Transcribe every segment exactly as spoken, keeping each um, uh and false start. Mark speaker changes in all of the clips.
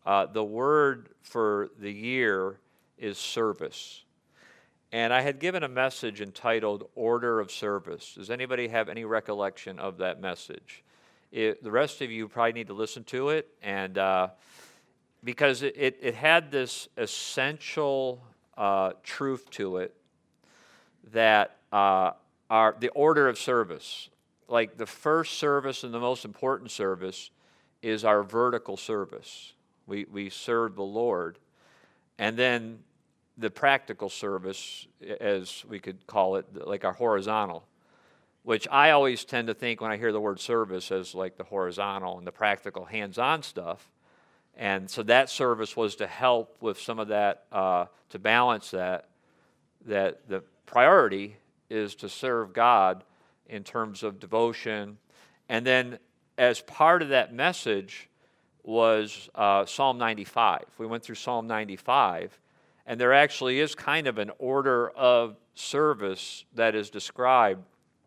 Speaker 1: uh, the word for the year is service. And I had given a message entitled Order of Service. Does anybody have any recollection of that message? It, the rest of you probably need to listen to it, and uh, because it, it, it had this essential uh, truth to it that uh, our, the order of service, like the first service and the most important service is our vertical service. We, we serve the Lord. And then the practical service, as we could call it, like our horizontal, which I always tend to think when I hear the word service as like the horizontal and the practical hands-on stuff. And so that service was to help with some of that, uh, to balance that, that the priority is to serve God in terms of devotion. And then as part of that message was uh, Psalm ninety-five. We went through Psalm ninety-five, and there actually is kind of an order of service that is described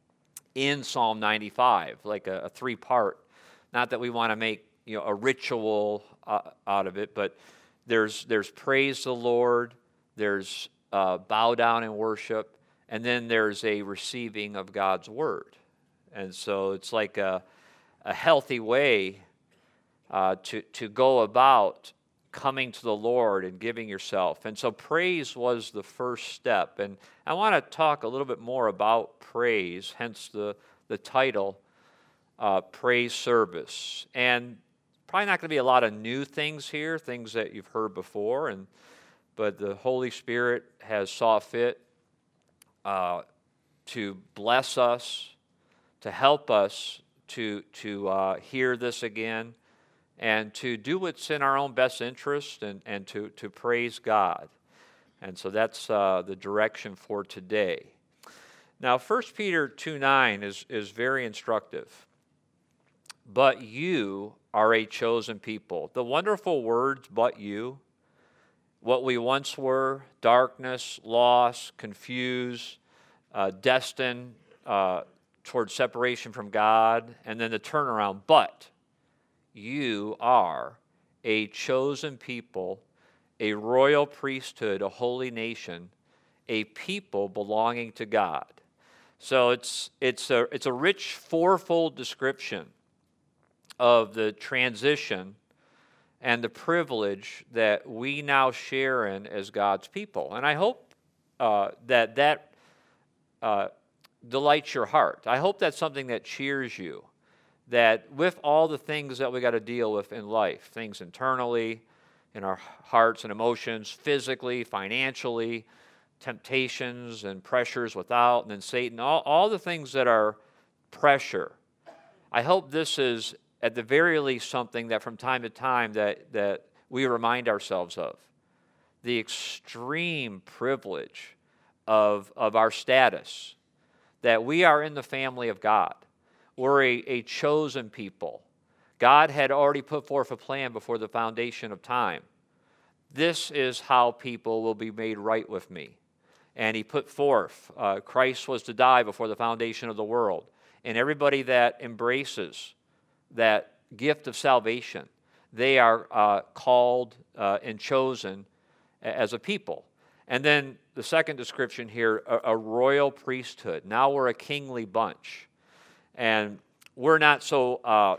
Speaker 1: in Psalm ninety-five, like a, a three-part. Not that we want to make you know a ritual uh, out of it, but there's there's praise the Lord, there's uh, bow down and worship, and then there's a receiving of God's word. And so it's like a, a healthy way uh, to to go about coming to the Lord and giving yourself. And so praise was the first step. And I want to talk a little bit more about praise, hence the, the title, uh, Praise Service. And probably not going to be a lot of new things here, things that you've heard before, and but the Holy Spirit has saw fit uh, to bless us, to help us to, to uh, hear this again, and to do what's in our own best interest and, and to, to praise God. And so that's uh, the direction for today. Now, First Peter two nine is, is very instructive. But you are a chosen people. The wonderful words, but you, what we once were, darkness, loss, confused, uh, destined uh, towards separation from God, and then the turnaround, but you are a chosen people, a royal priesthood, a holy nation, a people belonging to God. So it's it's a it's a rich fourfold description of the transition and the privilege that we now share in as God's people. And I hope uh, that that uh, delights your heart. I hope that's something that cheers you. That with all the things that we got to deal with in life, things internally, in our hearts and emotions, physically, financially, temptations and pressures without, and then Satan, all, all the things that are pressure. I hope this is, at the very least, something that from time to time that, that we remind ourselves of. The extreme privilege of, of our status, that we are in the family of God. We're a, a chosen people. God had already put forth a plan before the foundation of time. This is how people will be made right with me. And he put forth, uh, Christ was to die before the foundation of the world. And everybody that embraces that gift of salvation, they are uh, called uh, and chosen as a people. And then the second description here, a, a royal priesthood. Now we're a kingly bunch. And we're not so, uh,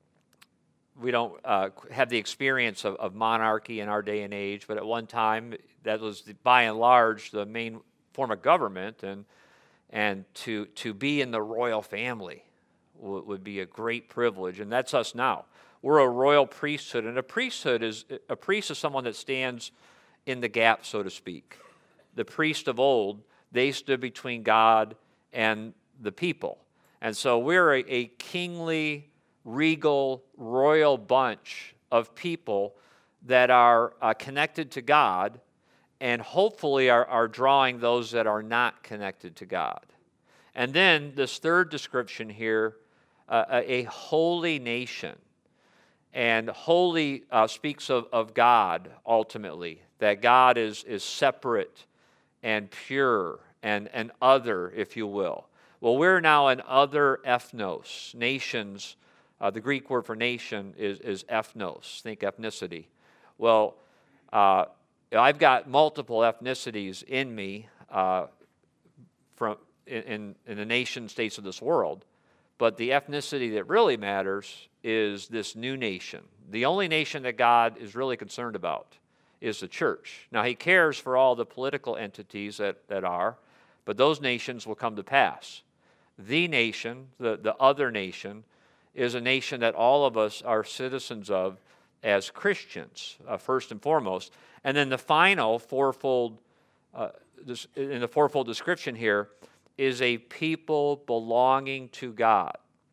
Speaker 1: we don't uh, have the experience of, of monarchy in our day and age, but at one time, that was the, by and large the main form of government, and and to, to be in the royal family w- would be a great privilege, and that's us now. We're a royal priesthood, and a priesthood is, a priest is someone that stands in the gap, so to speak. The priests of old, they stood between God and the people. And so we're a, a kingly, regal, royal bunch of people that are uh, connected to God and hopefully are, are drawing those that are not connected to God. And then this third description here, uh, a, a holy nation. And holy uh, speaks of, of God ultimately, that God is, is separate and pure and, and other, if you will. Well, we're now an other ethnos, nations. Uh, the Greek word for nation is, is ethnos, think ethnicity. well, uh, I've got multiple ethnicities in me uh, from in, in the nation states of this world, but the ethnicity that really matters is this new nation. The only nation that God is really concerned about is the church. Now, he cares for all the political entities that, that are, but those nations will come to pass. The nation, the, the other nation, is a nation that all of us are citizens of as Christians, uh, first and foremost. And then the final fourfold, uh, this, in the fourfold description here, is a people belonging to God.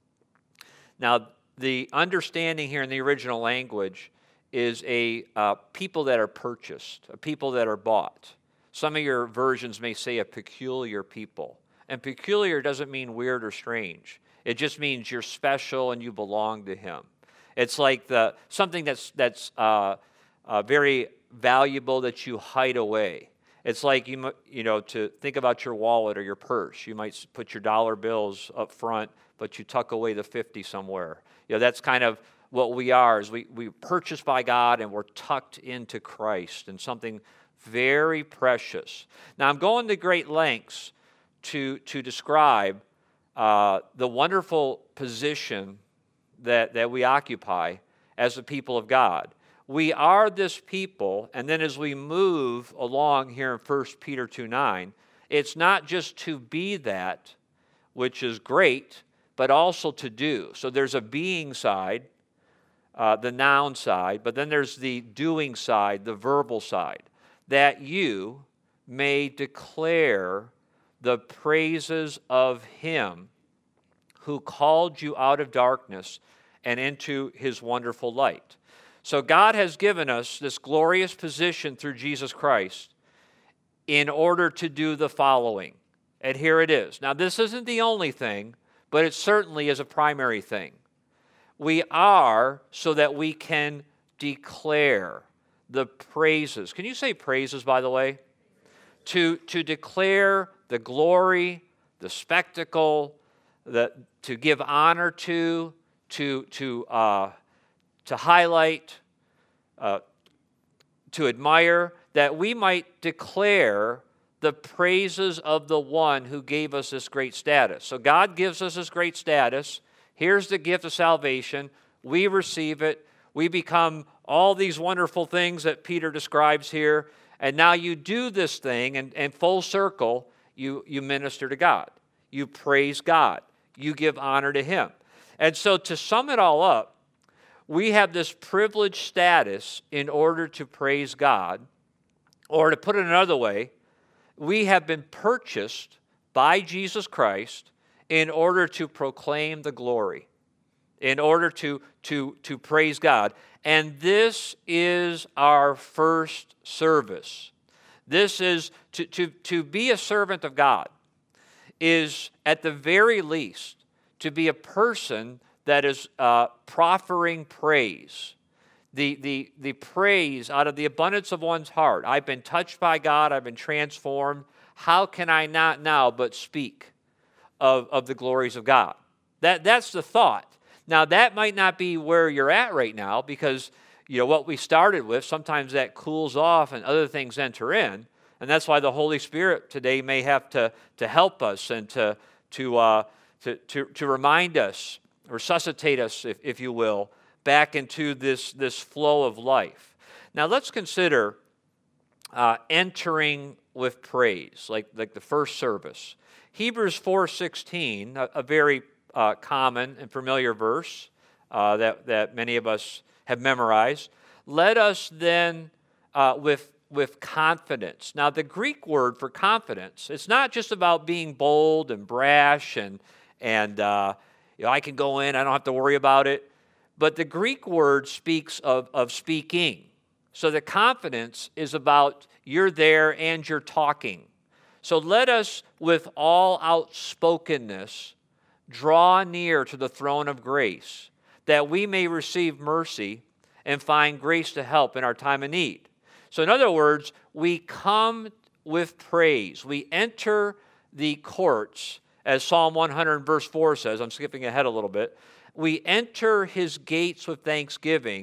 Speaker 1: Now, the understanding here in the original language is a uh, people that are purchased, a people that are bought. Some of your versions may say a peculiar people. And peculiar doesn't mean weird or strange. It just means you're special and you belong to him. It's like the something that's that's uh, uh, very valuable that you hide away. It's like you you know to think about your wallet or your purse. You might put your dollar bills up front, but you tuck away the fifty somewhere. You know, that's kind of what we are. Is we we purchased by God and we're tucked into Christ and something very precious. Now I'm going to great lengths to to describe uh, the wonderful position that that we occupy as the people of God. We are this people, and then as we move along here in First Peter two nine, it's not just to be that, which is great, but also to do. So there's a being side, uh, the noun side, but then there's the doing side, the verbal side, that you may declare the praises of him who called you out of darkness and into his wonderful light. So God has given us this glorious position through Jesus Christ in order to do the following. And here it is. Now, this isn't the only thing, but it certainly is a primary thing. We are so that we can declare the praises. Can you say praises, by the way? To, to declare the glory, the spectacle, the, to give honor to, to, to, uh, to highlight, uh, to admire, that we might declare the praises of the one who gave us this great status. So God gives us this great status. Here's the gift of salvation. We receive it. We become all these wonderful things that Peter describes here. And now you do this thing, and, and full circle, you, you minister to God. You praise God. You give honor to him. And so to sum it all up, we have this privileged status in order to praise God. Or to put it another way, we have been purchased by Jesus Christ in order to proclaim the glory, in order to, to, to praise God. And this is our first service. This is, to, to, to be a servant of God is, at the very least, to be a person that is uh, proffering praise. The, the, the praise out of the abundance of one's heart. I've been touched by God. I've been transformed. How can I not now but speak of, of the glories of God? That, that's the thought. Now, that might not be where you're at right now because, you know, what we started with, sometimes that cools off and other things enter in. And that's why the Holy Spirit today may have to, to help us and to, to, uh, to, to, to remind us, resuscitate us, if, if you will, back into this, this flow of life. Now, let's consider uh, entering with praise, like, like the first service. Hebrews four sixteen, a, a very uh, common and familiar verse uh, that, that many of us have memorized. Let us then, uh, with, with confidence. Now, the Greek word for confidence, it's not just about being bold and brash and, and uh, you know, I can go in, I don't have to worry about it. But the Greek word speaks of, of speaking. So the confidence is about you're there and you're talking. So let us, with all outspokenness, draw near to the throne of grace, that we may receive mercy and find grace to help in our time of need. So in other words, we come with praise. We enter the courts, as Psalm one hundred verse four says. I'm skipping ahead a little bit. We enter his gates with thanksgiving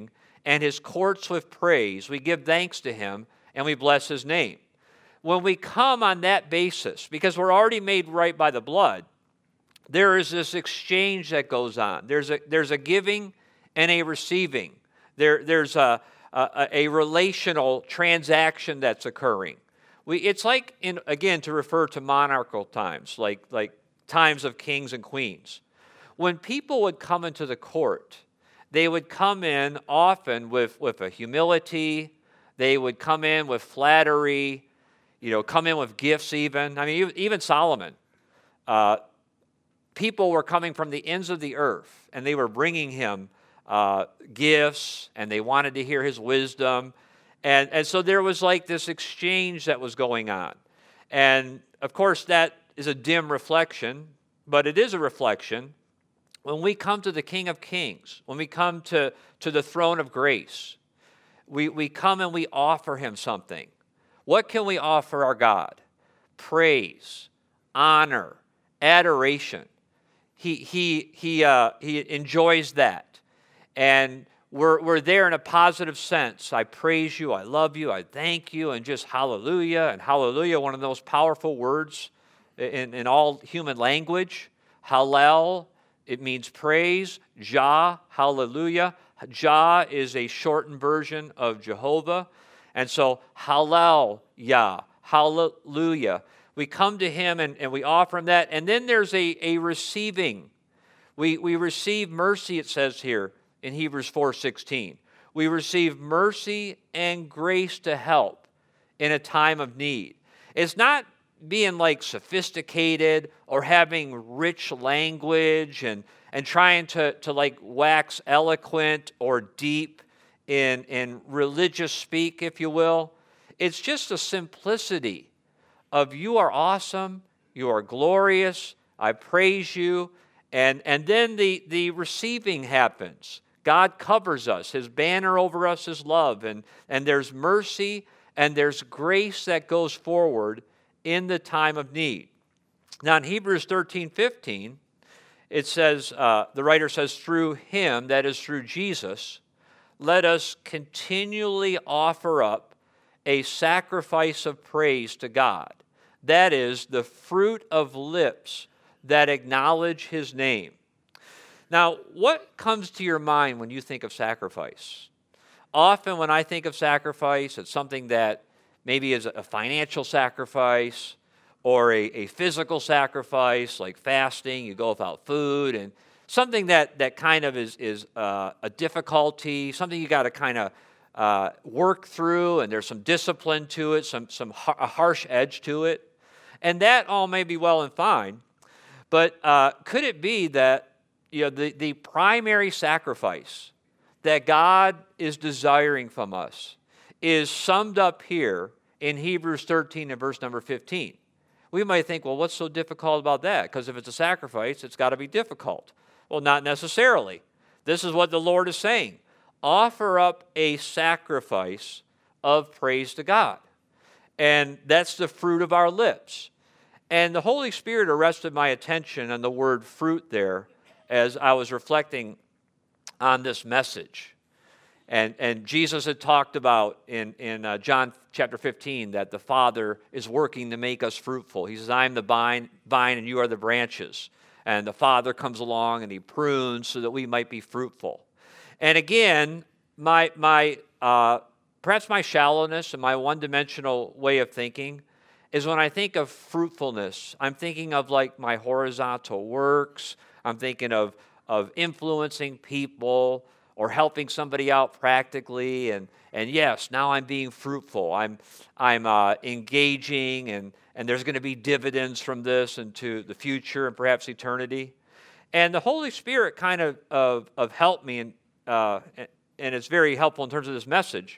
Speaker 1: and his courts with praise. We give thanks to him, and we bless his name. When we come on that basis, because we're already made right by the blood, there is this exchange that goes on. There's a, there's a giving and a receiving. There, there's a, a, a relational transaction that's occurring. We, it's like, in, again, to refer to monarchical times, like, like times of kings and queens. When people would come into the court, they would come in often with, with a humility. They would come in with flattery, you know, come in with gifts even. I mean, even Solomon, uh, people were coming from the ends of the earth, and they were bringing him uh, gifts, and they wanted to hear his wisdom. And, and so there was like this exchange that was going on. And, of course, that is a dim reflection, but it is a reflection. When we come to the King of Kings, when we come to, to the throne of grace, we, we come and we offer him something. What can we offer our God? Praise, honor, adoration. He, he, he, uh, he enjoys that. And we're, we're there in a positive sense. I praise you, I love you, I thank you, and just hallelujah. And hallelujah, one of the most powerful words in, in all human language. Hallel, it means praise. Jah, hallelujah. Jah is a shortened version of Jehovah. And so, Hallel, Yah, hallelujah. We come to him and, and we offer him that. And then there's a, a receiving. We, we receive mercy, it says here in Hebrews four sixteen. We receive mercy and grace to help in a time of need. It's not being like sophisticated or having rich language and, and trying to, to like wax eloquent or deep in, in religious speak, if you will. It's just a simplicity of you are awesome, you are glorious, I praise you, and, and then the, the receiving happens. God covers us. His banner over us is love, and, and there's mercy and there's grace that goes forward in the time of need. Now in Hebrews thirteen fifteen, it says, uh, the writer says, through him, that is through Jesus, let us continually offer up a sacrifice of praise to God. That is the fruit of lips that acknowledge his name. Now, what comes to your mind when you think of sacrifice? Often when I think of sacrifice, it's something that maybe is a financial sacrifice or a, a physical sacrifice, like fasting, you go without food, and something that, that kind of is, is uh, a difficulty, something you got to kind of uh, work through, and there's some discipline to it, some, some har- a harsh edge to it. And that all may be well and fine, but uh, could it be that you know, the, the primary sacrifice that God is desiring from us is summed up here in Hebrews thirteen and verse number fifteen. We might think, well, what's so difficult about that? Because if it's a sacrifice, it's got to be difficult. Well, not necessarily. This is what the Lord is saying. Offer up a sacrifice of praise to God. And that's the fruit of our lips. And the Holy Spirit arrested my attention on the word fruit there as I was reflecting on this message. And, and Jesus had talked about in, in uh, John chapter fifteen that the Father is working to make us fruitful. He says, I am the vine, vine and you are the branches. And the Father comes along and he prunes so that we might be fruitful. And again, my, my uh, perhaps my shallowness and my one-dimensional way of thinking is when I think of fruitfulness, I'm thinking of like my horizontal works. I'm thinking of, of influencing people or helping somebody out practically. And, and yes, now I'm being fruitful. I'm, I'm uh, engaging, and, and there's going to be dividends from this into the future and perhaps eternity. And the Holy Spirit kind of, of, of helped me, and, uh, and it's very helpful in terms of this message,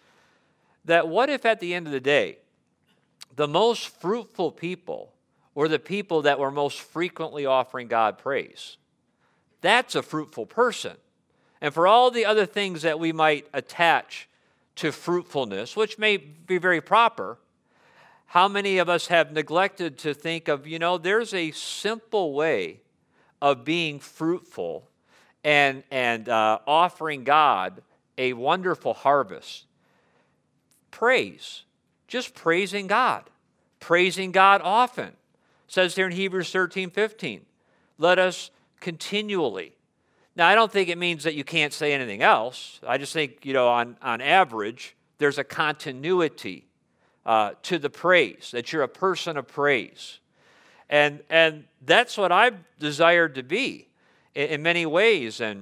Speaker 1: that what if at the end of the day, the most fruitful people were the people that were most frequently offering God praise? That's a fruitful person. And for all the other things that we might attach to fruitfulness, which may be very proper, how many of us have neglected to think of, you know, there's a simple way of being fruitful and, and uh, offering God a wonderful harvest? Praise. Just praising God. Praising God often. It says here in Hebrews thirteen fifteen, let us continually. Now, I don't think it means that you can't say anything else. I just think, you know, on, on average, there's a continuity uh, to the praise, that you're a person of praise. And, and that's what I've desired to be in, in many ways. And,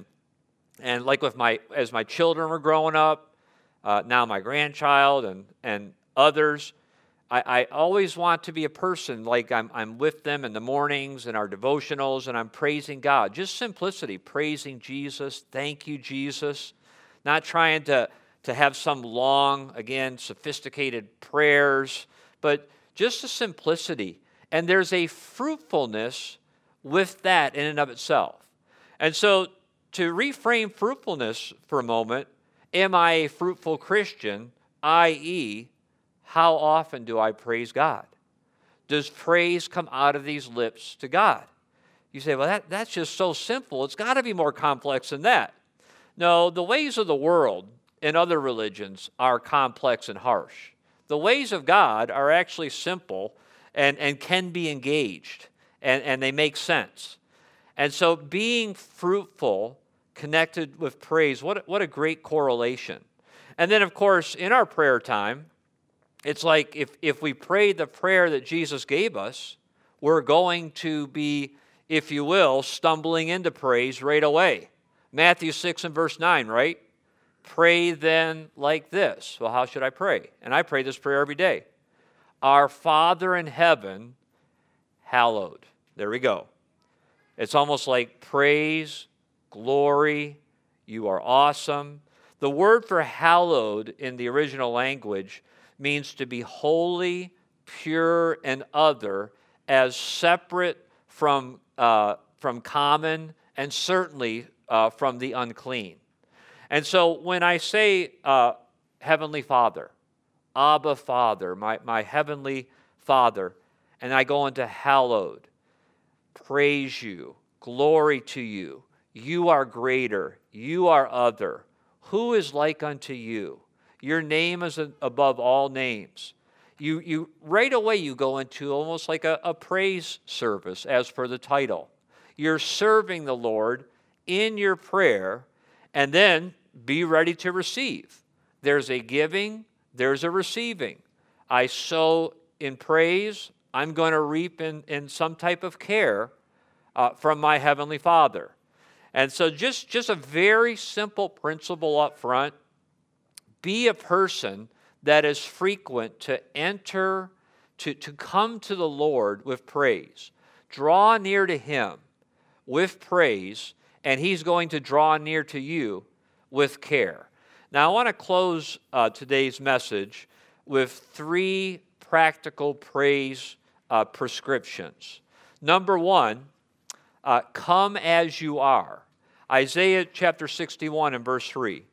Speaker 1: and like with my, as my children were growing up, uh, now my grandchild and, and others, I, I always want to be a person like I'm, I'm with them in the mornings and our devotionals, and I'm praising God. Just simplicity, praising Jesus. Thank you, Jesus. Not trying to, to have some long, again, sophisticated prayers, but just a simplicity. And there's a fruitfulness with that in and of itself. And so to reframe fruitfulness for a moment, am I a fruitful Christian, that is, how often do I praise God? Does praise come out of these lips to God? You say, well, that, that's just so simple. It's got to be more complex than that. No, the ways of the world and other religions are complex and harsh. The ways of God are actually simple and, and can be engaged, and, and they make sense. And so being fruitful, connected with praise, what, what a great correlation. And then, of course, in our prayer time, it's like if, if we pray the prayer that Jesus gave us, we're going to be, if you will, stumbling into praise right away. Matthew six and verse nine, right? Pray then like this. Well, how should I pray? And I pray this prayer every day. Our Father in heaven, hallowed. There we go. It's almost like praise, glory, you are awesome. The word for hallowed in the original language means to be holy, pure, and other, as separate from, uh, from common and certainly uh, from the unclean. And so when I say uh, Heavenly Father, Abba Father, my, my Heavenly Father, and I go into hallowed, praise you, glory to you, you are greater, you are other, who is like unto you? Your name is above all names. You, you right away you go into almost like a, a praise service as per the title. You're serving the Lord in your prayer, and then be ready to receive. There's a giving, there's a receiving. I sow in praise, I'm going to reap in, in some type of care uh, from my Heavenly Father. And so just, just a very simple principle up front. Be a person that is frequent to enter, to, to come to the Lord with praise. Draw near to Him with praise, and He's going to draw near to you with care. Now, I want to close uh, today's message with three practical praise uh, prescriptions. Number one, uh, come as you are. Isaiah chapter sixty-one and verse three.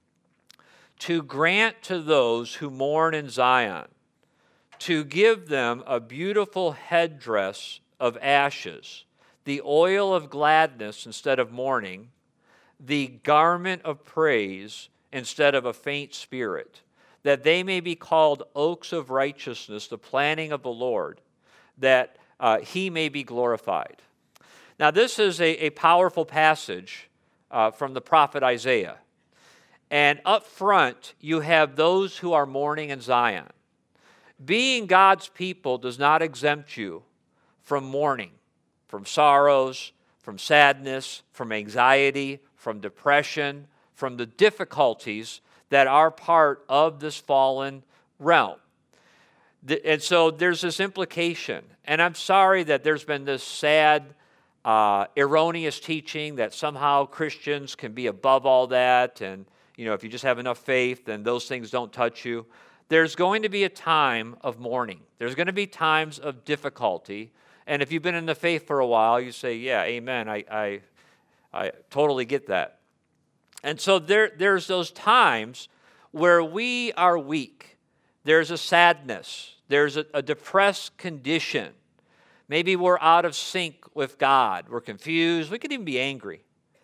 Speaker 1: To grant to those who mourn in Zion, to give them a beautiful headdress of ashes, the oil of gladness instead of mourning, the garment of praise instead of a faint spirit, that they may be called oaks of righteousness, the planting of the Lord, that uh, He may be glorified. Now, this is a, a powerful passage uh, from the prophet Isaiah. And up front, you have those who are mourning in Zion. Being God's people does not exempt you from mourning, from sorrows, from sadness, from anxiety, from depression, from the difficulties that are part of this fallen realm. And so there's this implication. And I'm sorry that there's been this sad, uh, erroneous teaching that somehow Christians can be above all that, and you know, if you just have enough faith, then those things don't touch you. There's going to be a time of mourning. There's going to be times of difficulty. And if you've been in the faith for a while, you say, yeah, amen, I, I, I totally get that. And so there, there's those times where we are weak. There's a sadness. There's a, a depressed condition. Maybe we're out of sync with God. We're confused. We could even be angry.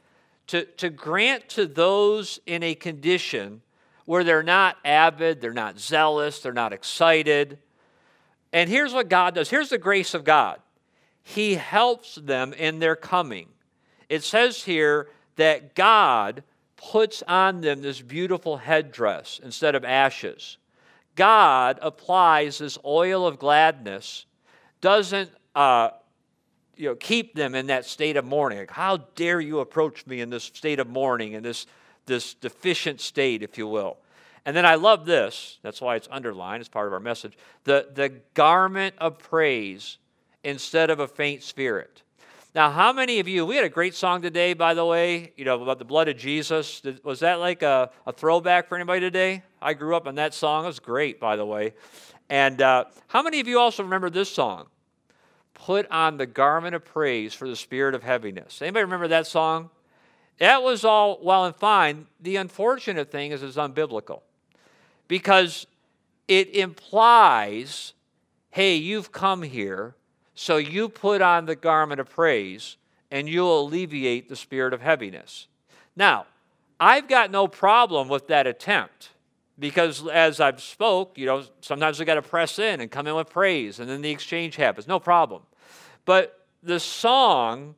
Speaker 1: to, to grant to those in a condition where they're not avid, they're not zealous, they're not excited. And here's what God does. Here's the grace of God. He helps them in their coming. It says here that God puts on them this beautiful headdress instead of ashes. God applies this oil of gladness, doesn't uh, you know, keep them in that state of mourning. Like, how dare you approach me in this state of mourning, in this, this deficient state, if you will. And then I love this. That's why it's underlined as part of our message. The, the garment of praise instead of a faint spirit. Now, how many of you, we had a great song today, by the way, you know, about the blood of Jesus. Was that like a, a throwback for anybody today? I grew up on that song. It was great, by the way. And uh, how many of you also remember this song? Put on the garment of praise for the spirit of heaviness. Anybody remember that song? That was all well and fine. The unfortunate thing is it's unbiblical because it implies, hey, you've come here, so you put on the garment of praise and you'll alleviate the spirit of heaviness. Now, I've got no problem with that attempt because as I've spoke, you know, sometimes we got to press in and come in with praise and then the exchange happens. No problem. But the song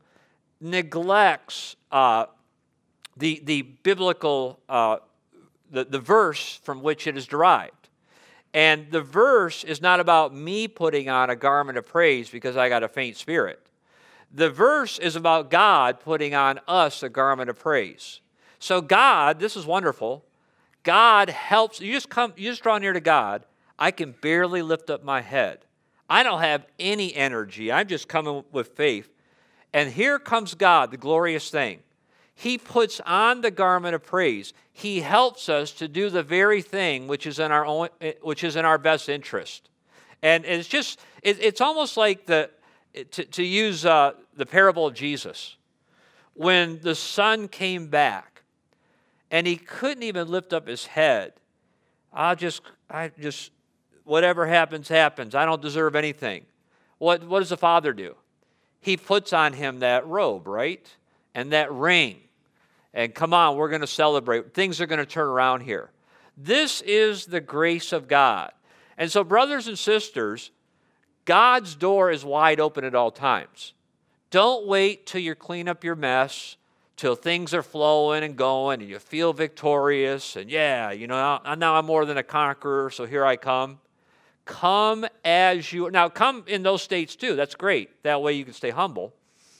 Speaker 1: neglects uh, the, the biblical, uh, the, the verse from which it is derived. And the verse is not about me putting on a garment of praise because I got a faint spirit. The verse is about God putting on us a garment of praise. So God, this is wonderful, God helps, you just come, you just draw near to God, I can barely lift up my head. I don't have any energy. I'm just coming with faith. And here comes God, the glorious thing. He puts on the garment of praise. He helps us to do the very thing which is in our own, which is in our best interest. And it's just, it, it's almost like the, to, to use uh, the parable of Jesus. When the son came back and he couldn't even lift up his head, I just, I just, whatever happens, happens. I don't deserve anything. What, what does the father do? He puts on him that robe, right? And that ring. And come on, we're going to celebrate. Things are going to turn around here. This is the grace of God. And so, brothers and sisters, God's door is wide open at all times. Don't wait till you clean up your mess, till things are flowing and going and you feel victorious. And yeah, you know, now I'm more than a conqueror, so here I come. Come as you are. Now, come in those states too. That's great. That way you can stay humble.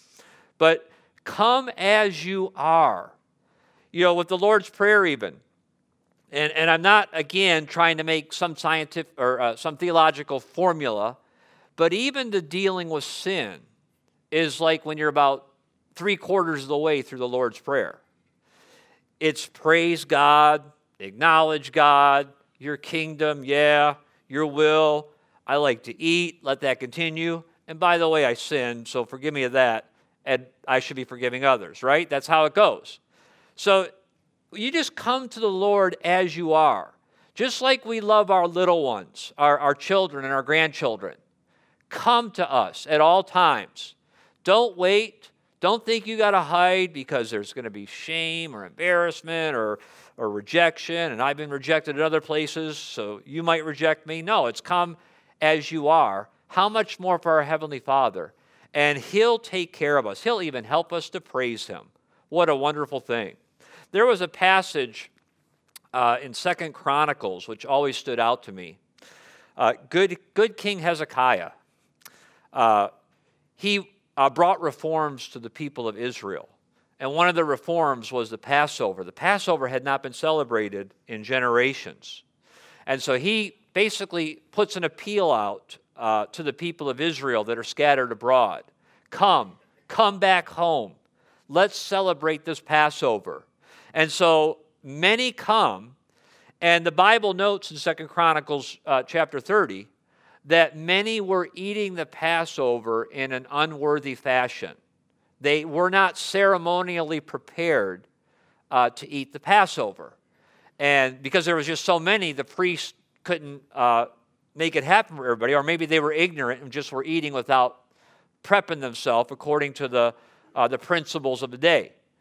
Speaker 1: But come as you are. You know, with the Lord's Prayer even. And, and I'm not, again, trying to make some scientific or uh, some theological formula, but even the dealing with sin is like when you're about three quarters of the way through the Lord's Prayer. It's praise God, acknowledge God, your kingdom, yeah, your will. I like to eat, let that continue. And by the way, I sinned, so forgive me of that. And I should be forgiving others, right? That's how it goes. So you just come to the Lord as you are. Just like we love our little ones, our, our children and our grandchildren. Come to us at all times. Don't wait. Don't think you got to hide because there's going to be shame or embarrassment or, or rejection. And I've been rejected at other places, so you might reject me. No, it's come as you are. How much more for our Heavenly Father? And He'll take care of us. He'll even help us to praise Him. What a wonderful thing. There was a passage uh, in Second Chronicles which always stood out to me. Uh, good, good King Hezekiah, uh, he uh, brought reforms to the people of Israel. And one of the reforms was the Passover. The Passover had not been celebrated in generations. And so he basically puts an appeal out uh, to the people of Israel that are scattered abroad. Come, come back home. Let's celebrate this Passover. And so many come, and the Bible notes in Second Chronicles uh, chapter thirty that many were eating the Passover in an unworthy fashion. They were not ceremonially prepared uh, to eat the Passover. And because there was just so many, the priest couldn't uh, make it happen for everybody, or maybe they were ignorant and just were eating without prepping themselves according to the, uh, the principles of the day.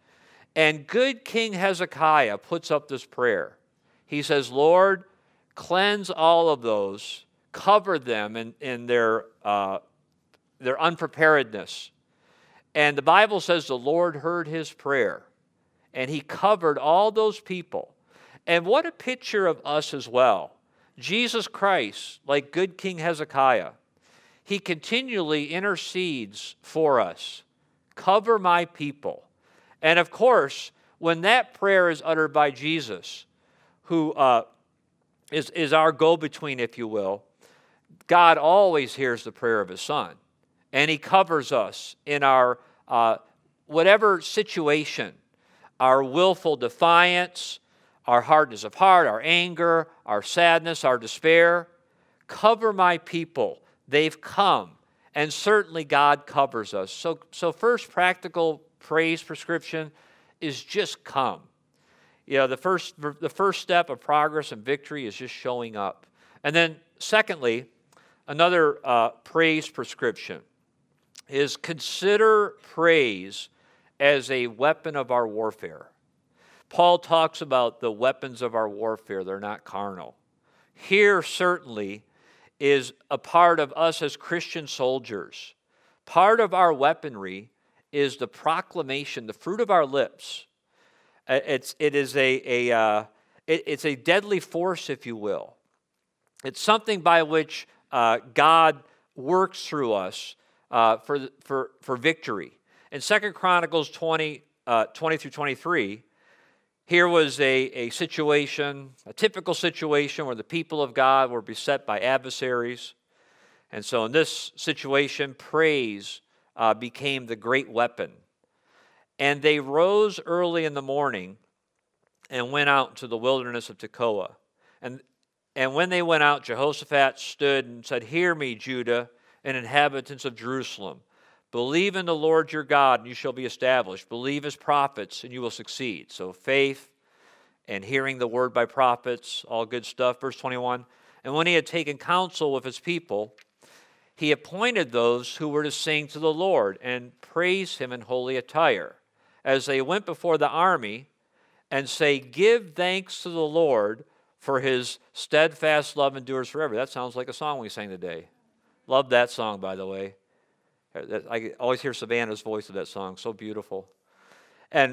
Speaker 1: And good King Hezekiah puts up this prayer. He says, Lord, cleanse all of those, cover them in, in their, uh, their unpreparedness. And the Bible says the Lord heard his prayer, and he covered all those people. And what a picture of us as well. Jesus Christ, like good King Hezekiah, he continually intercedes for us. Cover my people. And of course, when that prayer is uttered by Jesus, who uh, is, is our go-between, if you will, God always hears the prayer of his Son. And he covers us in our uh, whatever situation, our willful defiance, our hardness of heart, our anger, our sadness, our despair. Cover my people. They've come. And certainly God covers us. So, so first practical praise prescription is just come. You know, the first, the first step of progress and victory is just showing up. And then secondly, another uh, praise prescription is consider praise as a weapon of our warfare. Paul talks about the weapons of our warfare. They're not carnal. Here certainly is a part of us as Christian soldiers. Part of our weaponry is the proclamation, the fruit of our lips. It's, it is a, a uh, it, it's a deadly force, if you will. It's something by which uh, God works through us uh, for, for, for victory. In Second Chronicles twenty, uh, twenty through twenty-three, here was a, a situation, a typical situation where the people of God were beset by adversaries. And so in this situation, praise uh, became the great weapon. And they rose early in the morning and went out into the wilderness of Tekoa. And, and when they went out, Jehoshaphat stood and said, Hear me, Judah and inhabitants of Jerusalem. Believe in the Lord your God, and you shall be established. Believe his prophets, and you will succeed. So faith and hearing the word by prophets, all good stuff. Verse twenty-one, and when he had taken counsel with his people, he appointed those who were to sing to the Lord and praise him in holy attire, as they went before the army and say, Give thanks to the Lord, for his steadfast love endures forever. That sounds like a song we sang today. Love that song, by the way. I always hear Savannah's voice of that song, so beautiful. And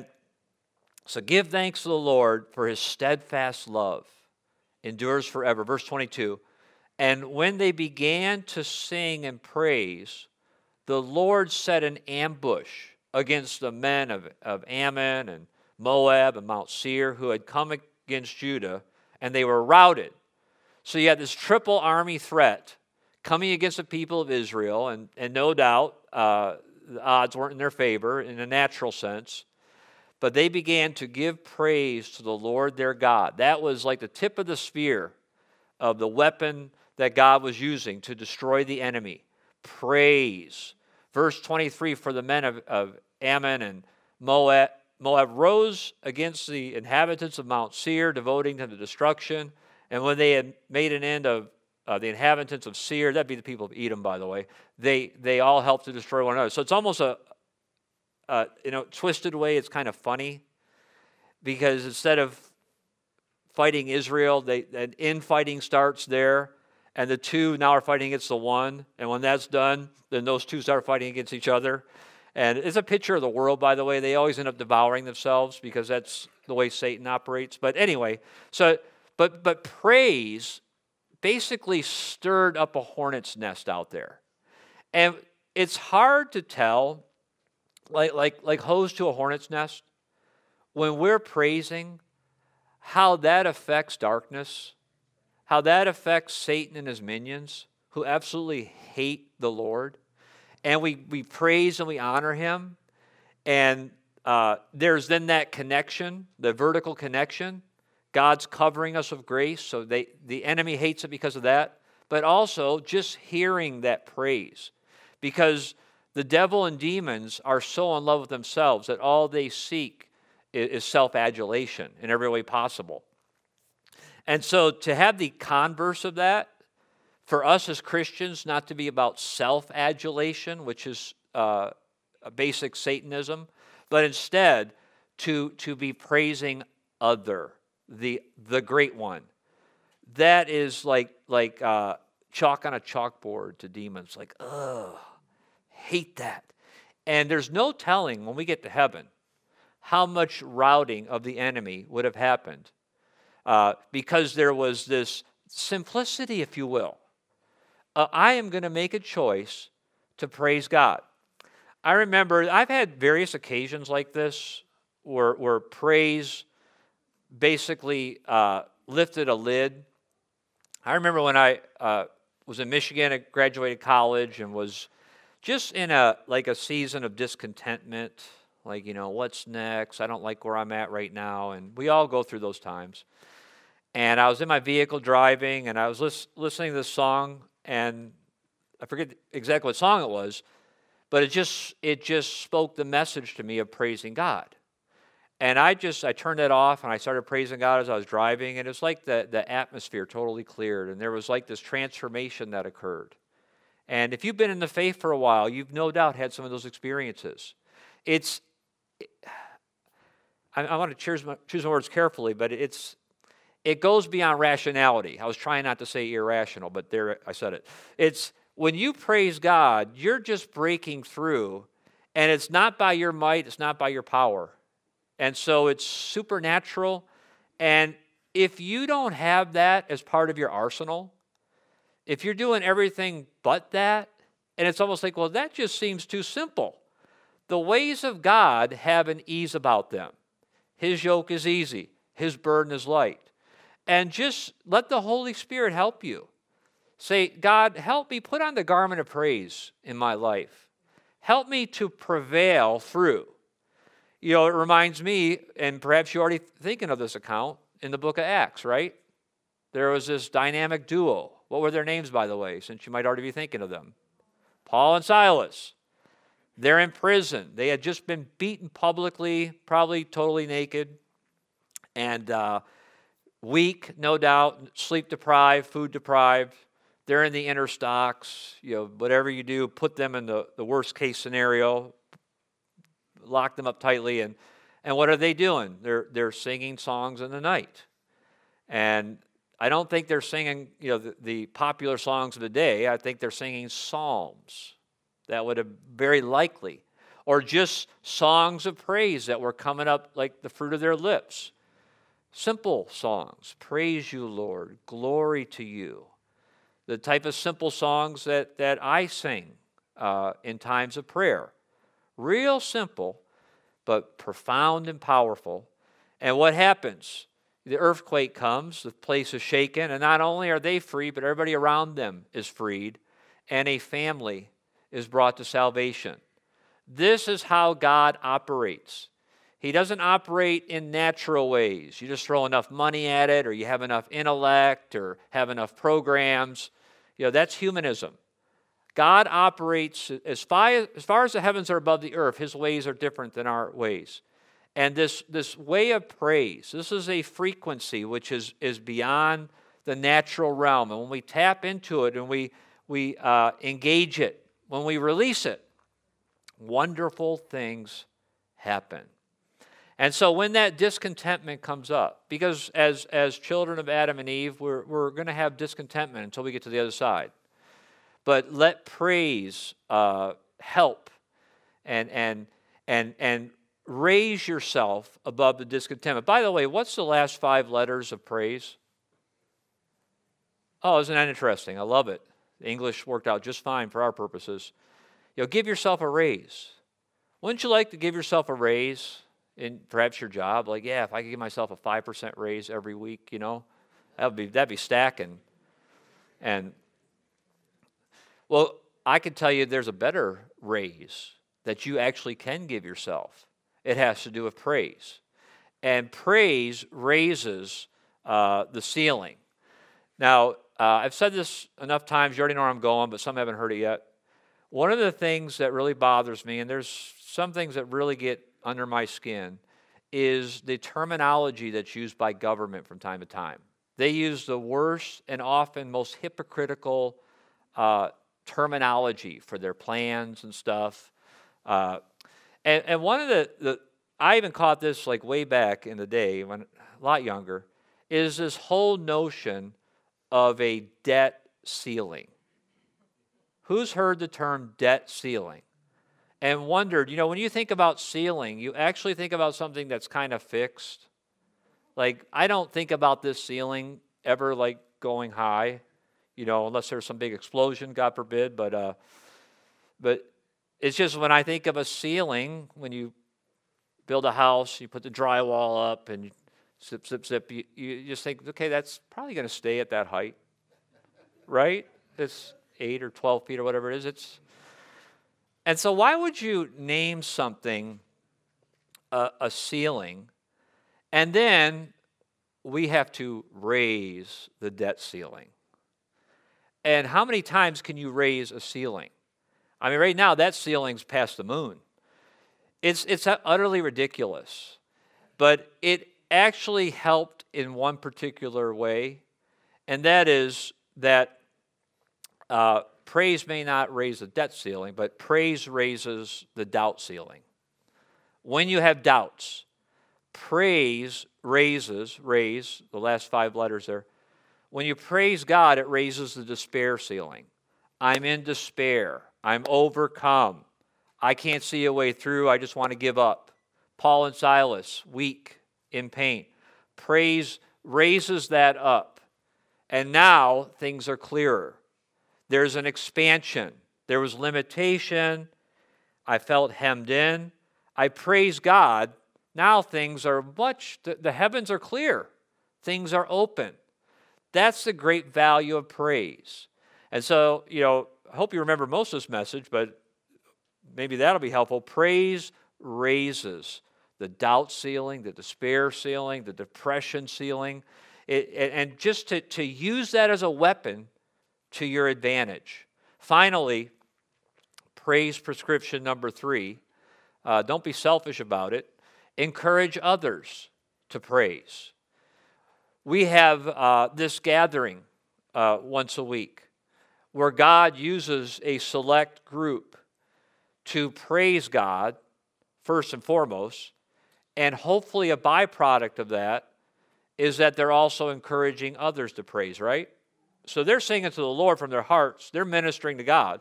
Speaker 1: so give thanks to the Lord, for his steadfast love endures forever. Verse twenty-two, and when they began to sing and praise, the Lord set an ambush against the men of, of Ammon and Moab and Mount Seir who had come against Judah, and they were routed. So you had this triple army threat coming against the people of Israel, and, and no doubt uh, the odds weren't in their favor in a natural sense, but they began to give praise to the Lord their God. That was like the tip of the spear of the weapon that God was using to destroy the enemy. Praise. Verse twenty-three, for the men of, of Ammon and Moab, Moab rose against the inhabitants of Mount Seir, devoting them to destruction. And when they had made an end of Uh, the inhabitants of Seir, that'd be the people of Edom, by the way, they they all helped to destroy one another. So it's almost a, a you know, twisted way. It's kind of funny, because instead of fighting Israel, they an infighting starts there, and the two now are fighting against the one. And when that's done, then those two start fighting against each other. And it's a picture of the world, by the way. They always end up devouring themselves, because that's the way Satan operates. But anyway, so but but praise basically stirred up a hornet's nest out there. And it's hard to tell, like, like, like hose to a hornet's nest, when we're praising, how that affects darkness, how that affects Satan and his minions, who absolutely hate the Lord. And we, we praise and we honor him. And uh, there's then that connection, the vertical connection. God's covering us with grace, so they, the enemy hates it because of that. But also just hearing that praise, because the devil and demons are so in love with themselves that all they seek is, is self-adulation in every way possible. And so to have the converse of that, for us as Christians, not to be about self-adulation, which is uh, a basic Satanism, but instead to, to be praising other, the, the great one. That is like, like uh, chalk on a chalkboard to demons. Like, ugh, hate that. And there's no telling when we get to heaven how much routing of the enemy would have happened uh, because there was this simplicity, if you will. Uh, I am going to make a choice to praise God. I remember I've had various occasions like this where, where praise basically uh, lifted a lid. I remember when I uh, was in Michigan, I graduated college and was just in a like a season of discontentment, like, you know, what's next? I don't like where I'm at right now. And we all go through those times. And I was in my vehicle driving, and I was lis- listening to this song, and I forget exactly what song it was, but it just it just spoke the message to me of praising God. And I just, I turned it off, and I started praising God as I was driving, and it was like the, the atmosphere totally cleared, and there was like this transformation that occurred. And if you've been in the faith for a while, you've no doubt had some of those experiences. It's, I, I want to choose my, choose my words carefully, but it's, it goes beyond rationality. I was trying not to say irrational, but there I said it. It's, when you praise God, you're just breaking through, and it's not by your might, it's not by your power. And so it's supernatural. And if you don't have that as part of your arsenal, if you're doing everything but that, and it's almost like, well, that just seems too simple. The ways of God have an ease about them. His yoke is easy. His burden is light. And just let the Holy Spirit help you. Say, God, help me put on the garment of praise in my life. Help me to prevail through. You know, it reminds me, and perhaps you're already thinking of this account, in the book of Acts, right? There was this dynamic duo. What were their names, by the way, since you might already be thinking of them? Paul and Silas. They're in prison. They had just been beaten publicly, probably totally naked, and uh, weak, no doubt, sleep deprived, food deprived. They're in the inner stocks. You know, whatever you do, put them in the, the worst case scenario, lock them up tightly, and and what are they doing? They're they're singing songs in the night, and I don't think they're singing, you know, the, the popular songs of the day. I think they're singing psalms. That would have very likely, or just songs of praise that were coming up like the fruit of their lips. Simple songs, praise you, Lord, glory to you. The type of simple songs that that I sing uh, in times of prayer. Real simple, but profound and powerful. And what happens? The earthquake comes, the place is shaken, and not only are they free, but everybody around them is freed, and a family is brought to salvation. This is how God operates. He doesn't operate in natural ways. You just throw enough money at it, or you have enough intellect, or have enough programs. You know, that's humanism. God operates as far, as far as the heavens are above the earth. His ways are different than our ways. And this, this way of praise, this is a frequency which is, is beyond the natural realm. And when we tap into it and we, we uh, engage it, when we release it, wonderful things happen. And so when that discontentment comes up, because as, as children of Adam and Eve, we're, we're going to have discontentment until we get to the other side. But let praise uh, help and, and, and, and raise yourself above the discontentment. By the way, what's the last five letters of praise? Oh, isn't that interesting? I love it. The English worked out just fine for our purposes. You know, give yourself a raise. Wouldn't you like to give yourself a raise in perhaps your job? Like, yeah, if I could give myself a five percent raise every week, you know, that'd be, that'd be stacking. And well, I can tell you there's a better raise that you actually can give yourself. It has to do with praise. And praise raises uh, the ceiling. Now, uh, I've said this enough times, you already know where I'm going, but some haven't heard it yet. One of the things that really bothers me, and there's some things that really get under my skin, is the terminology that's used by government from time to time. They use the worst and often most hypocritical uh, terminology for their plans and stuff. Uh, and, and one of the, the, I even caught this like way back in the day when a lot younger, is this whole notion of a debt ceiling. Who's heard the term debt ceiling and wondered, you know, when you think about ceiling, you actually think about something that's kind of fixed. Like, I don't think about this ceiling ever like going high, you know, unless there's some big explosion, God forbid. But, uh, but it's just when I think of a ceiling, when you build a house, you put the drywall up and you zip, zip, zip, you, you just think, okay, that's probably going to stay at that height, right? It's eight or twelve feet or whatever it is. It's, and so why would you name something a, a ceiling, and then we have to raise the debt ceiling? And how many times can you raise a ceiling? I mean, right now, that ceiling's past the moon. It's, it's utterly ridiculous. But it actually helped in one particular way, and that is that uh, praise may not raise the debt ceiling, but praise raises the doubt ceiling. When you have doubts, praise raises, raise, the last five letters there. When you praise God, it raises the despair ceiling. I'm in despair. I'm overcome. I can't see a way through. I just want to give up. Paul and Silas, weak, in pain. Praise raises that up. And now things are clearer. There's an expansion. There was limitation. I felt hemmed in. I praise God. Now things are much, the, the heavens are clear. Things are open. That's the great value of praise. And so, you know, I hope you remember most of this message, but maybe that'll be helpful. Praise raises the doubt ceiling, the despair ceiling, the depression ceiling, it, and just to, to use that as a weapon to your advantage. Finally, praise prescription number three. Uh, don't be selfish about it. Encourage others to praise. We have uh, this gathering uh, once a week where God uses a select group to praise God, first and foremost, and hopefully a byproduct of that is that they're also encouraging others to praise, right? So they're singing to the Lord from their hearts. They're ministering to God.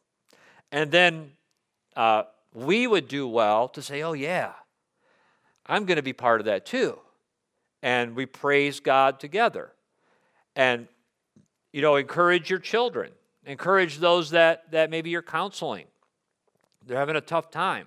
Speaker 1: And then uh, we would do well to say, oh yeah, I'm going to be part of that too. And we praise God together. And, you know, encourage your children. Encourage those that, that maybe you're counseling. They're having a tough time.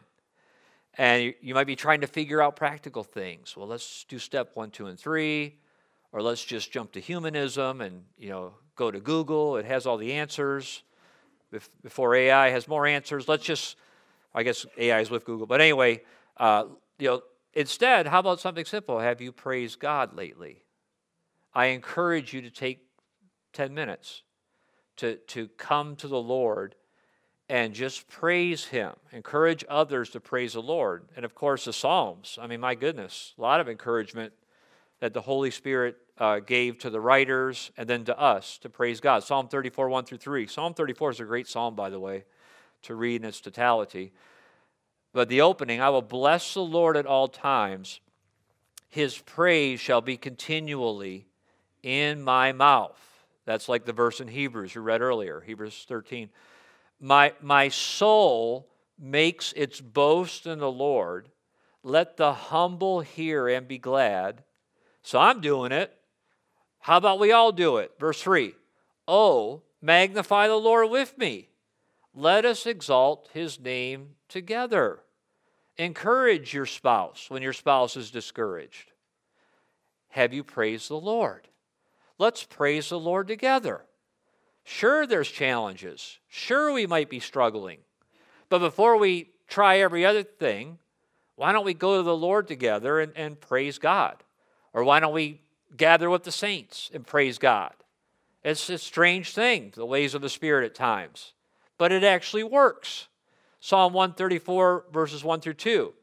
Speaker 1: And you, you might be trying to figure out practical things. Well, let's do step one, two, and three. Or let's just jump to humanism and, you know, go to Google. It has all the answers. Before A I has more answers, let's just, I guess A I is with Google. But anyway, uh, you know, instead, how about something simple? Have you praised God lately? I encourage you to take ten minutes to, to come to the Lord and just praise Him. Encourage others to praise the Lord. And of course, the Psalms. I mean, my goodness, a lot of encouragement that the Holy Spirit uh, gave to the writers and then to us to praise God. Psalm thirty-four, one through three. Psalm thirty-four is a great psalm, by the way, to read in its totality. But the opening, I will bless the Lord at all times. His praise shall be continually in my mouth. That's like the verse in Hebrews we read earlier, Hebrews thirteen. My, my soul makes its boast in the Lord. Let the humble hear and be glad. So I'm doing it. How about we all do it? Verse three. Oh, magnify the Lord with me. Let us exalt His name together. Encourage your spouse when your spouse is discouraged. Have you praised the Lord? Let's praise the Lord together. Sure, there's challenges. Sure, we might be struggling. But before we try every other thing, why don't we go to the Lord together and, and praise God? Or why don't we gather with the saints and praise God? It's a strange thing, the ways of the Spirit at times. But it actually works. Psalm one thirty-four, verses one through two.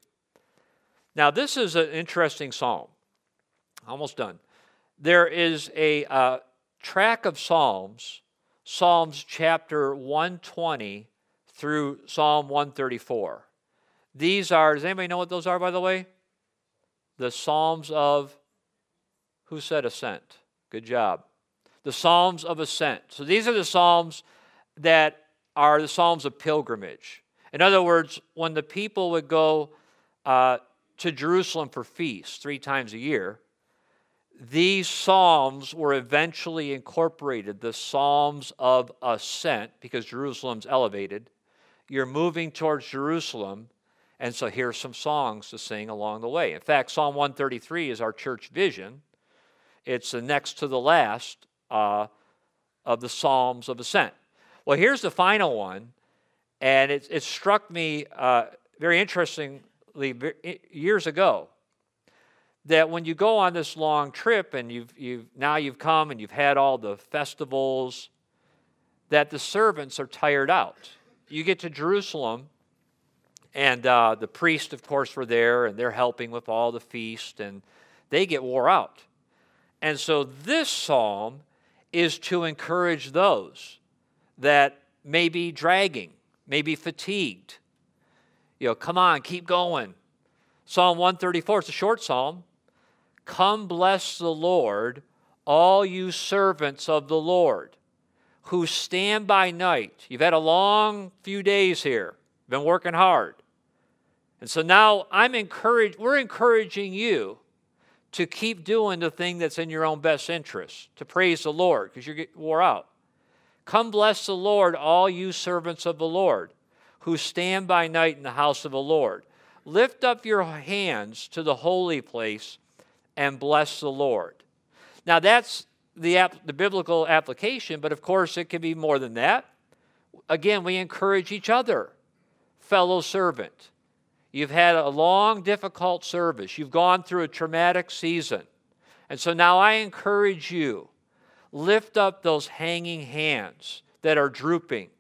Speaker 1: Now, this is an interesting psalm. Almost done. There is a uh, track of psalms, Psalms chapter one twenty through Psalm one thirty-four. These are, does anybody know what those are, by the way? The Psalms of, who said ascent? Good job. The Psalms of Ascent. So these are the Psalms that are the Psalms of pilgrimage. In other words, when the people would go uh, to Jerusalem for feasts three times a year, these Psalms were eventually incorporated, the Psalms of Ascent, because Jerusalem's elevated. You're moving towards Jerusalem, and so here's some songs to sing along the way. In fact, Psalm one thirty-three is our church vision. It's the next to the last uh, of the Psalms of Ascent. Well, here's the final one, and it, it struck me uh, very interestingly years ago that when you go on this long trip and you've, you've now you've come and you've had all the festivals, that the servants are tired out. You get to Jerusalem, and uh, the priests, of course, were there, and they're helping with all the feast, and they get wore out. And so this psalm is to encourage those that may be dragging, may be fatigued. You know, come on, keep going. Psalm one thirty-four, it's a short psalm. Come bless the Lord, all you servants of the Lord, who stand by night. You've had a long few days here, been working hard. And so now I'm encouraged, we're encouraging you to keep doing the thing that's in your own best interest, to praise the Lord, because you're getting wore out. Come bless the Lord, all you servants of the Lord, who stand by night in the house of the Lord. Lift up your hands to the holy place and bless the Lord. Now that's the, ap- the biblical application, but of course it can be more than that. Again, we encourage each other, fellow servant. You've had a long, difficult service. You've gone through a traumatic season. And so now I encourage you, lift up those hanging hands that are drooping.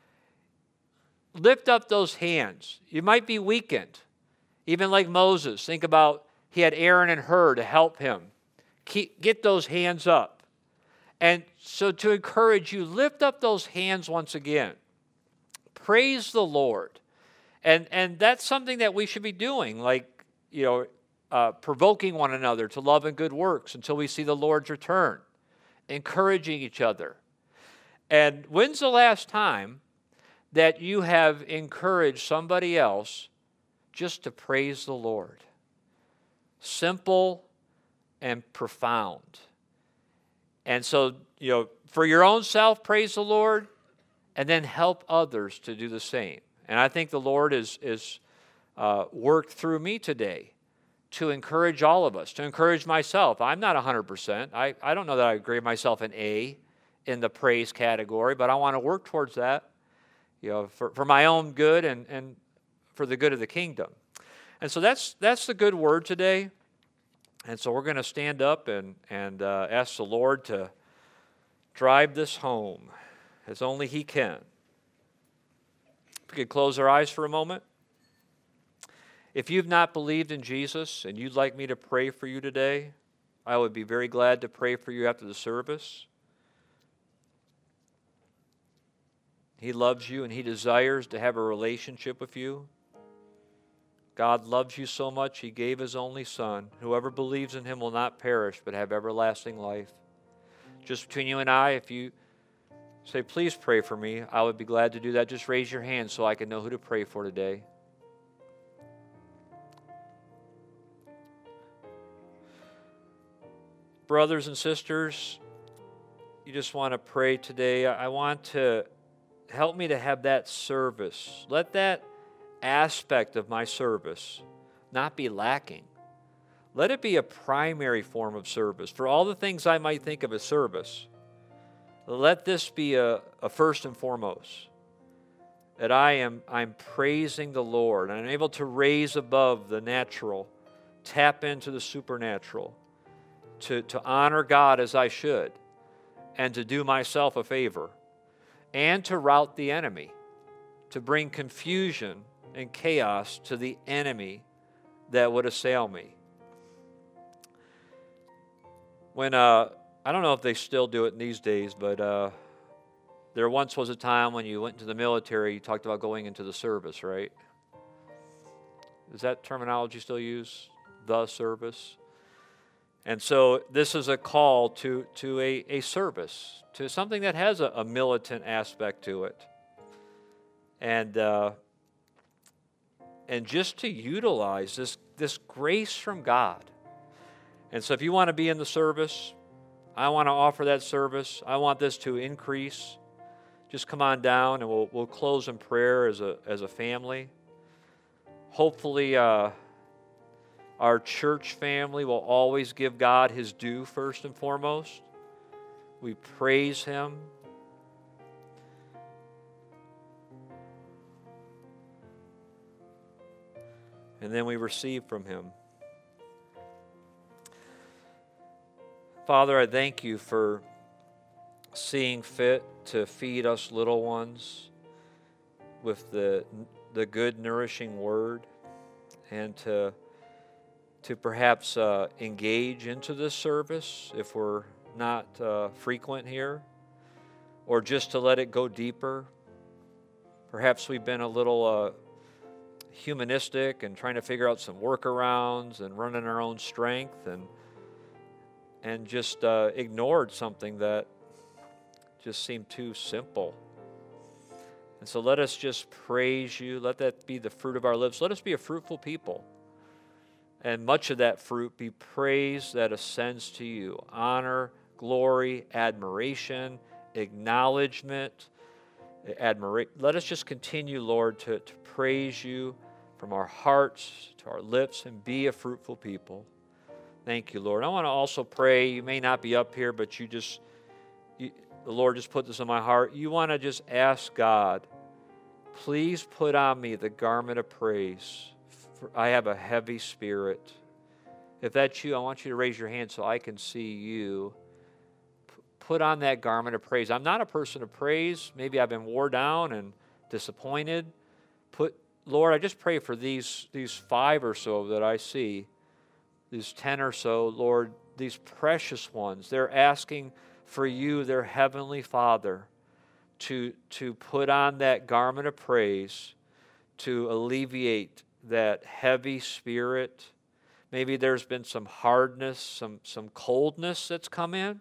Speaker 1: Lift up those hands. You might be weakened. Even like Moses, think about he had Aaron and Hur to help him. Keep, get those hands up. And so to encourage you, lift up those hands once again. Praise the Lord. And and that's something that we should be doing, like, you know, uh, provoking one another to love and good works until we see the Lord's return, encouraging each other. And when's the last time that you have encouraged somebody else just to praise the Lord? Simple and profound. And so, you know, for your own self, praise the Lord, and then help others to do the same. And I think the Lord is, is uh, worked through me today to encourage all of us, to encourage myself. I'm not one hundred percent. I, I don't know that I grade myself an A in the praise category, but I want to work towards that, you know, for, for my own good and, and for the good of the kingdom. And so that's that's the good word today. And so we're going to stand up and, and uh, ask the Lord to drive this home as only He can. We could close our eyes for a moment. If you've not believed in Jesus and you'd like me to pray for you today, I would be very glad to pray for you after the service. He loves you and He desires to have a relationship with you. God loves you so much, He gave His only Son. Whoever believes in Him will not perish but have everlasting life. Just between you and I, if you say, please pray for me, I would be glad to do that. Just raise your hand so I can know who to pray for today. Brothers and sisters, you just want to pray today. I want to help me to have that service. Let that aspect of my service not be lacking. Let it be a primary form of service. For all the things I might think of as service, let this be a, a first and foremost. That I am I'm praising the Lord. I'm able to raise above the natural, tap into the supernatural, to, to honor God as I should, and to do myself a favor, and to rout the enemy, to bring confusion and chaos to the enemy that would assail me. When uh, I don't know if they still do it in these days, but uh, there once was a time when you went into the military, you talked about going into the service, right? Is that terminology still used? The service. And so this is a call to, to a, a service, to something that has a, a militant aspect to it. And uh, and just to utilize this, this grace from God. And so if you want to be in the service, I want to offer that service. I want this to increase. Just come on down, and we'll we'll close in prayer as a as a family. Hopefully, uh, our church family will always give God His due first and foremost. We praise Him. And then we receive from Him. Father, I thank You for seeing fit to feed us little ones with the the good, nourishing Word, and to to perhaps uh, engage into this service if we're not uh, frequent here, or just to let it go deeper. Perhaps we've been a little uh, humanistic and trying to figure out some workarounds and running our own strength, and and just uh, ignored something that just seemed too simple. And so let us just praise You. Let that be the fruit of our lips. Let us be a fruitful people. And much of that fruit be praise that ascends to You. Honor, glory, admiration, acknowledgement, admiration. Let us just continue, Lord, to, to praise You from our hearts to our lips and be a fruitful people. Thank You, Lord. I want to also pray. You may not be up here, but you just, you, the Lord just put this in my heart. You want to just ask God, please put on me the garment of praise. For I have a heavy spirit. If that's you, I want you to raise your hand so I can see you. P- put on that garment of praise. I'm not a person of praise. Maybe I've been wore down and disappointed. Put, Lord, I just pray for these, these five or so that I see, these ten or so, Lord, these precious ones. They're asking for You, their Heavenly Father, to, to put on that garment of praise to alleviate that heavy spirit. Maybe there's been some hardness, some, some coldness that's come in.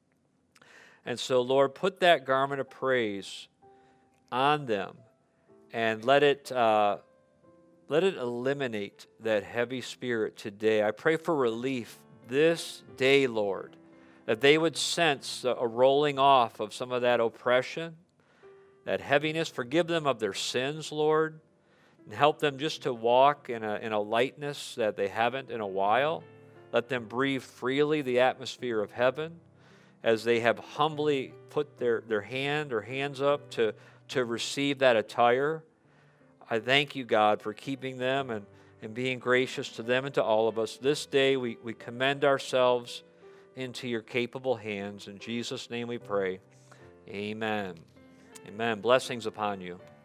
Speaker 1: And so, Lord, put that garment of praise on them and let it, uh, let it eliminate that heavy spirit today. I pray for relief this day, Lord, that they would sense a rolling off of some of that oppression, that heaviness. Forgive them of their sins, Lord, and help them just to walk in a, in a lightness that they haven't in a while. Let them breathe freely the atmosphere of heaven as they have humbly put their, their hand or hands up to, to receive that attire. I thank You, God, for keeping them and, and being gracious to them and to all of us. This day we, we commend ourselves into Your capable hands. In Jesus' name we pray. Amen. Amen. Blessings upon you.